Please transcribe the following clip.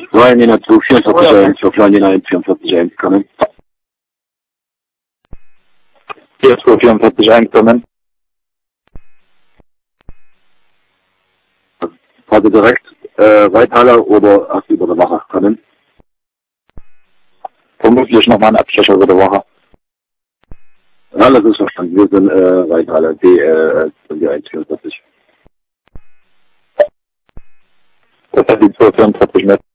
Ryanair 244 auf Ryanair 144 einkommen. Hier 244 einkommen. Fahrt direkt Reithalle oder erst über der Wache kommen? Vermutlich nochmal ein Abstecher über der Woche. Ja, das ist verstanden. Wir sind Reithalle D 144. Das hat die 244 mit.